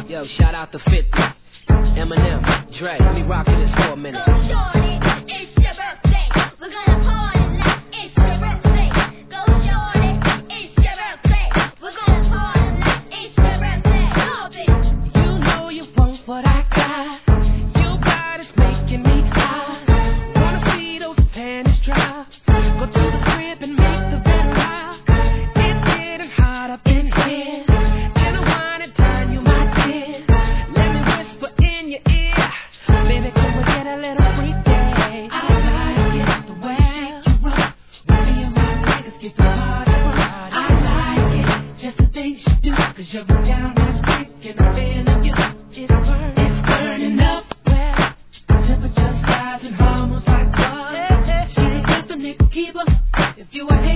Yo, shout out to 50, Eminem, Dre. Let me rock to this for a minute. Go shorty, it's your birthday. We're gonna party like it's your birthday. Go shorty, it's your birthday. We're gonna party like it's your birthday. Oh, bitch. You know you want what I got. Your body's making me high. Wanna see those panties dry. Go to the crib and make the bed rock. It's getting hot up in here. And I wanna turn you my tears. Let me whisper in your ear. Baby, can we get a little freaky? I like it the way you rock. Me and my niggas get the party on. I like it, just the things you do. Cause you're down that street and I'm feeling you. It's burning up. Well, temperature's rising, hormones like bugs. She's just a nigga keeper. If you a